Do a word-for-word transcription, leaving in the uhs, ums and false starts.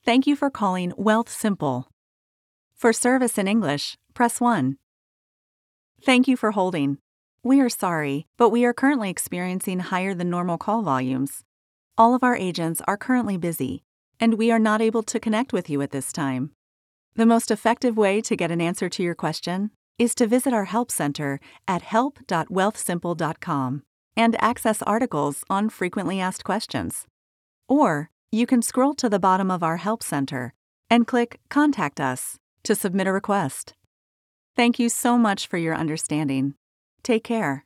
Thank you for calling Wealth Simple. For service in English, press one. Thank you for holding. We are sorry, but we are currently experiencing higher than normal call volumes. All of our agents are currently busy, and we are not able to connect with you at this time. The most effective way to get an answer to your question is to visit our Help Center at help dot wealth simple dot com and access articles on frequently asked questions. Or you can scroll to the bottom of our Help Center and click Contact Us to submit a request. Thank you so much for your understanding. Take care.